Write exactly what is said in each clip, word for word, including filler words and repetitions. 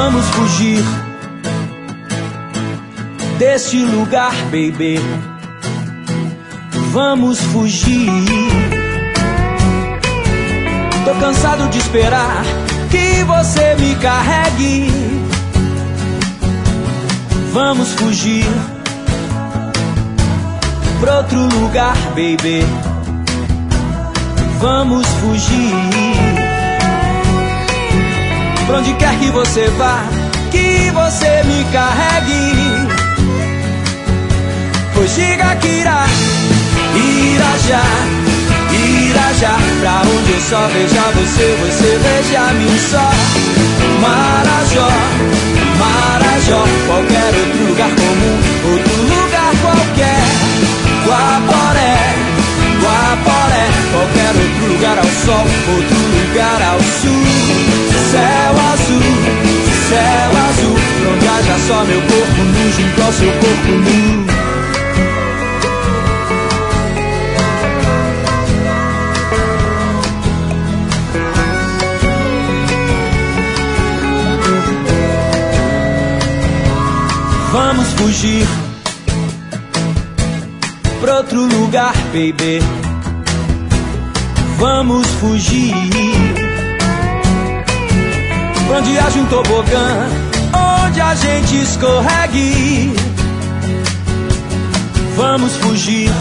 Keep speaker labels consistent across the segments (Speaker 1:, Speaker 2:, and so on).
Speaker 1: Vamos fugir deste lugar, baby. Vamos fugir. Tô cansado de esperar que você me carregue. Vamos fugir pra outro lugar, baby. Vamos fugir. Pra onde quer que você vá, que você me carregue. Pois diga que irá, irá já, irá já. Pra onde eu só veja você, você veja-me só. Marajó, Marajó, qualquer outro lugar comum, outro lugar qualquer. Guaporé, Guaporé, qualquer outro lugar ao sol, outro lugar ao sul. Céu azul, céu azul, pra onde haja só meu corpo nu junto ao seu corpo nu. Vamos fugir pra outro lugar, baby. Vamos fugir pra onde haja um tobogã, onde a gente escorregue. Vamos fugir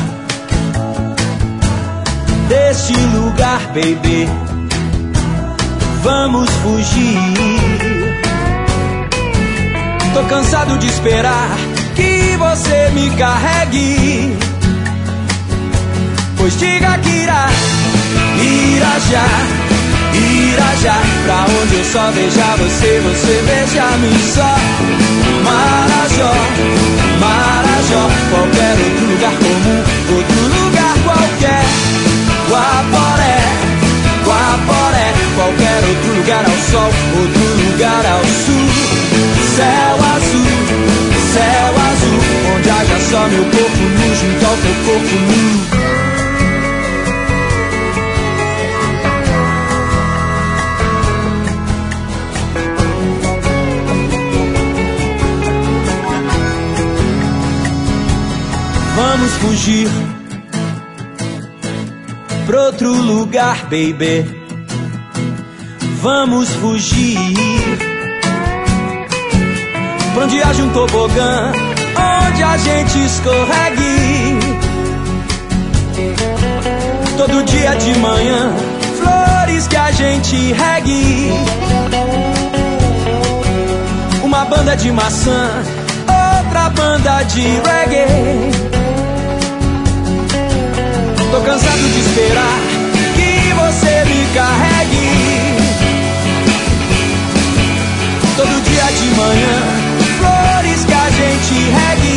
Speaker 1: deste lugar, baby. Vamos fugir. Tô cansado de esperar que você me carregue. Pois diga que irá, irá já, irá já. Pra onde eu só veja você, você veja-me só. Marajó, Marajó, qualquer outro lugar comum, outro lugar qualquer. Guaporé, Guaporé, qualquer outro lugar ao sol, outro lugar ao sul. Céu azul, céu azul, onde haja só meu corpo nu junto ao teu corpo nu. Vamos fugir pra outro lugar, baby. Vamos fugir pra onde haja um tobogã, onde a gente escorregue. Todo dia de manhã, flores que a gente regue. Uma banda de maçã, outra banda de reggae. Tô cansado de esperar que você me carregue. Todo dia de manhã, flores que a gente regue.